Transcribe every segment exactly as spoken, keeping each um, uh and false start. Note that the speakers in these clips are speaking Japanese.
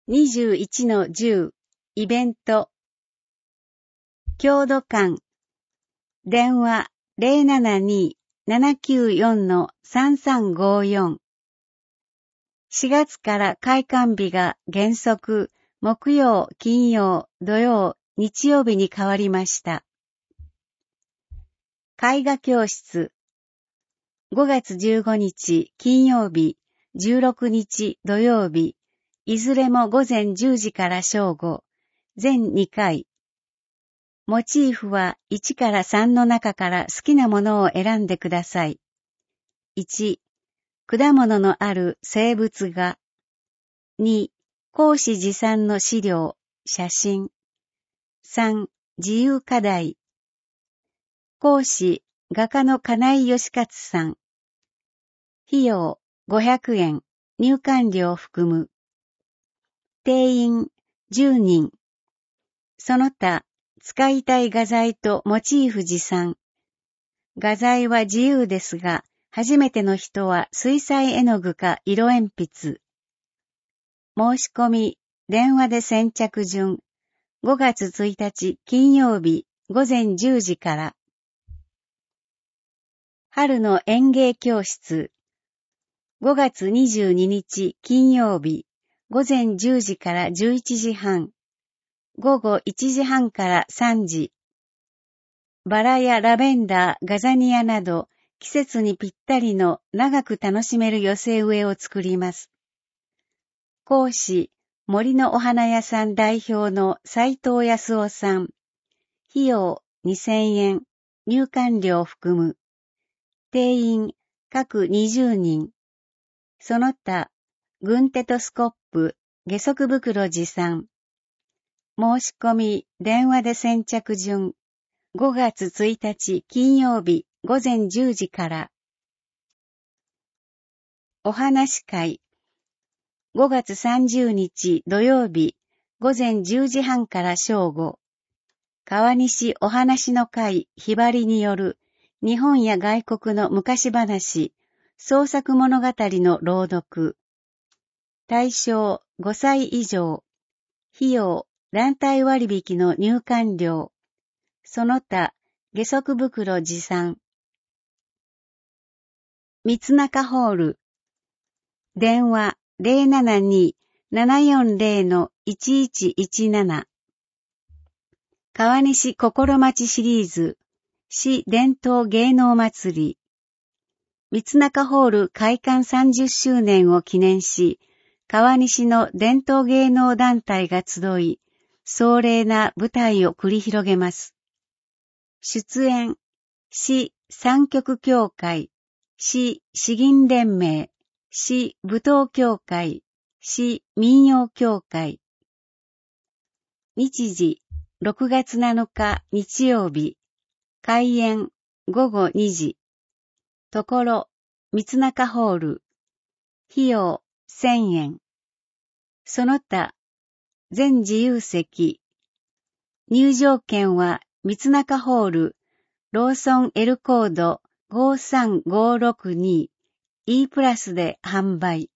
にじゅういちのじゅう イベント郷土館電話 ゼロななに ななきゅうよん さんさんごよん しがつから開館日が原則木曜、金曜、土曜、日曜日に変わりました。絵画教室ごがつじゅうごにち金曜日、じゅうろくにち土曜日、いずれもごぜんじゅうじから正午、全にかい。モチーフはいちからさんの中から好きなものを選んでください。いち、果物のある静物画。に、講師持参の資料、写真。さん、自由課題。講師、画家の金井義勝さん。費用、ごひゃくえん、入館料含む。定員、じゅうにん。その他、使いたい画材とモチーフ持参。画材は自由ですが、初めての人は水彩絵の具か色鉛筆。申し込み、電話で先着順。ごがつついたち金曜日ごぜんじゅうじから。春の園芸教室。ごがつにじゅうににち金曜日ごぜんじゅうじからじゅういちじはん。ごごいちじはんからさんじ。バラやラベンダー、ガザニアなど季節にぴったりの長く楽しめる寄せ植えを作ります。講師、森のお花屋さん代表の斉藤康夫さん。費用にせんえん、入館料含む。定員、各にじゅうにん。その他、軍手とスコップ、下足袋持参。申し込み、電話で先着順。ごがつついたち金曜日ごぜんじゅうじから。お話会。ごがつさんじゅうにち土曜日ごぜんじゅうじはんから正午。川西お話の会ひばりによる日本や外国の昔話、創作物語の朗読。対象ごさい以上。費用団体割引の入館料。その他、下足袋持参。三中ホール。電話 ゼロななに ななよんゼロ いちいちいちなな。川西心町シリーズ。市伝統芸能祭り。三中ホール開館さんじゅっしゅうねんを記念し、川西の伝統芸能団体が集い、壮麗な舞台を繰り広げます。出演、市三曲協会、市詩吟連盟、市舞踏協会、市民謡協会。日時、ろくがつなのか日曜日、開演ごごにじ。ところ、三中ホール。費用せんえん。その他、全自由席。入場券は三中ホール、ローソン L コードごさんごろくに E プラスで販売。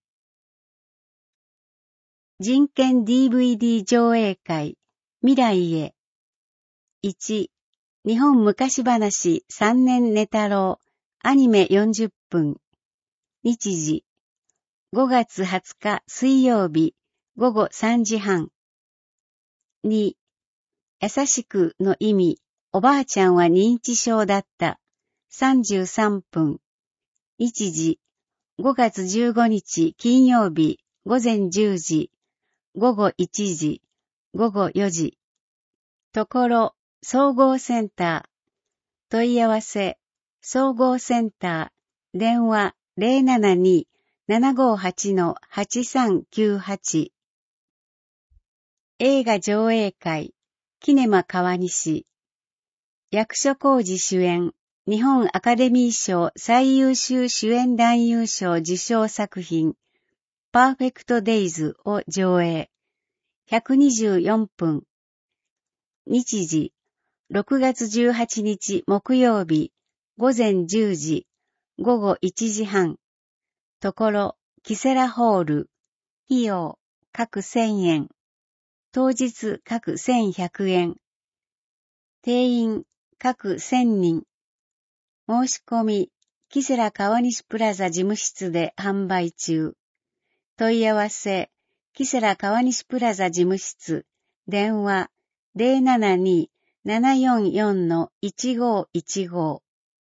人権 ディーブイディー 上映会、未来へ。いち、日本昔話さんねん寝太郎、アニメよんじゅっぷん。日時、ごがつはつか水曜日、ごごさんじはん。に、優しくの意味、おばあちゃんは認知症だった、さんじゅうさんぷん。日時、ごがつじゅうごにち金曜日、ごぜんじゅうじ、ごごいちじ、ごごよじ。ところ、総合センター。問い合わせ、総合センター、電話 ゼロななに ななごはち はちさんきゅうはち。映画上映会、キネマ川西。役所広司主演、日本アカデミー賞最優秀主演男優賞受賞作品、パーフェクトデイズを上映。ひゃくにじゅうよんぷん。日時、ろくがつじゅうはちにち木曜日、ごぜんじゅうじ、ごごいちじはん。ところ、キセラホール。費用、 各せんえん。当日各せんひゃくえん。定員各せんにん。申し込み、キセラ川西プラザ事務室で販売中。問い合わせ、キセラ川西プラザ事務室、電話 ゼロななに ななよんよん いちごいちご。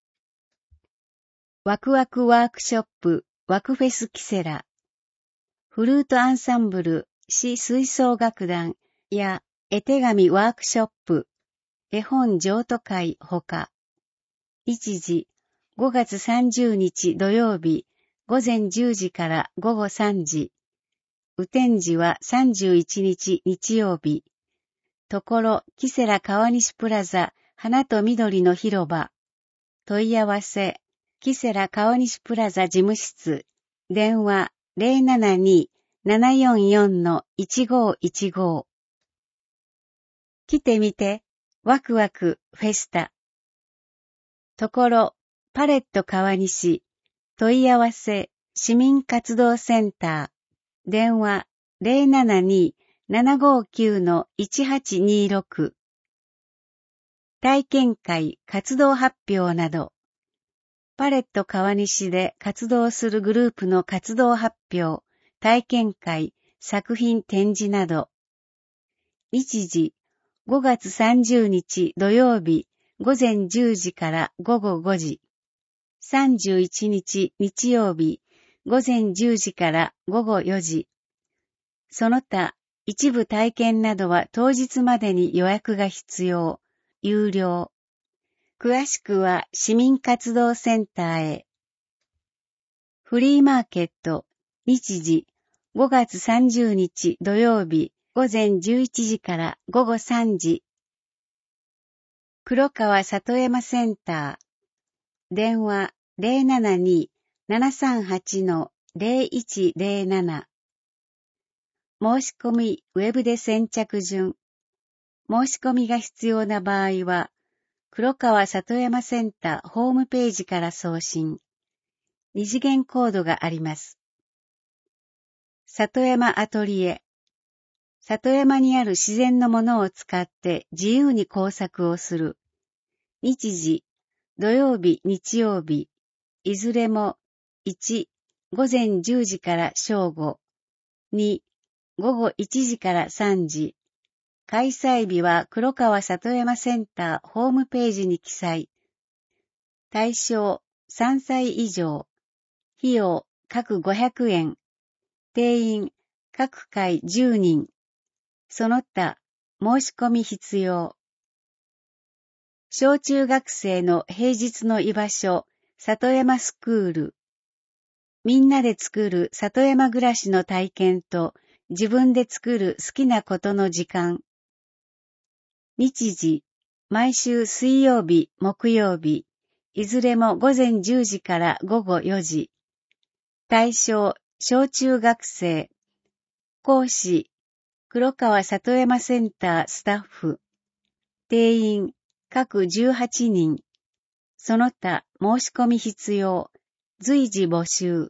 ワクワクワークショップ、ワクフェスキセラ。フルートアンサンブル、市吹奏楽団や絵手紙ワークショップ、絵本譲渡会ほか。日時、ごがつさんじゅうにち土曜日、午前じゅうじから午後さんじ。雨天時はさんじゅういちにち日曜日。ところ、キセラ川西プラザ、花と緑の広場。問い合わせ、キセラ川西プラザ事務室。電話 ゼロななに ななよんよん いちごいちご。来てみて、ワクワクフェスタ。ところ、パレット川西。問い合わせ、市民活動センター。電話 ゼロななに ななごきゅう いちはちにろく。体験会活動発表など。パレット川西で活動するグループの活動発表、体験会、作品展示など。日時、ごがつさんじゅうにち土曜日、午前じゅうじから午後ごじ。さんじゅういちにち日曜日、午前じゅうじから午後よじ。その他、一部体験などは当日までに予約が必要、有料。詳しくは市民活動センターへ。フリーマーケット、日時、ごがつさんじゅうにち土曜日、午前じゅういちじから午後さんじ。黒川里山センター。電話 ゼロななに ななさんはち ゼロいちゼロなな。申し込みウェブで先着順。申し込みが必要な場合は、黒川里山センターホームページから送信。二次元コードがあります。里山アトリエ。里山にある自然のものを使って自由に工作をする。日時、土曜日、日曜日、いずれもいち、午前じゅうじから正午、に、午後いちじからさんじ。開催日は黒川里山センターホームページに記載。対象さんさい以上。費用各ごひゃくえん。定員各回じゅうにん。その他申し込み必要。小中学生の平日の居場所、里山スクール。みんなで作る里山暮らしの体験と自分で作る好きなことの時間。日時、毎週水曜日、木曜日、いずれも午前じゅうじから午後よじ。対象、小中学生。講師、黒川里山センタースタッフ。定員、各じゅうはちにん。その他、申し込み必要。随時募集。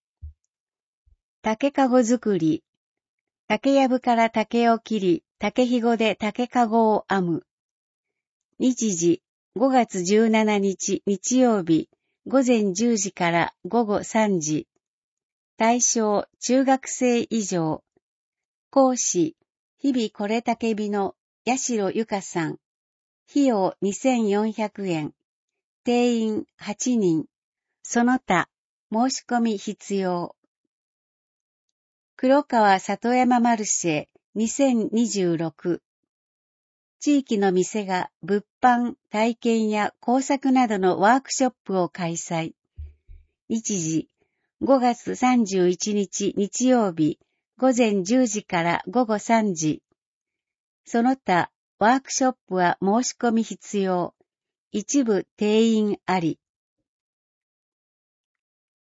竹かご作り。竹やぶから竹を切り、竹ひごで竹かごを編む。日時、ごがつじゅうしちにち日曜日、午前じゅうじから午後さんじ。対象、中学生以上。講師、日々これ竹火の八代ゆかさん。費用にせんよんひゃくえん。定員はちにん。その他、申し込み必要。黒川里山マルシェにせんにじゅうろく。地域の店が物販、体験や工作などのワークショップを開催。日時、ごがつさんじゅういちにち日曜日、午前じゅうじから午後さんじ。その他、ワークショップは申し込み必要。一部定員あり。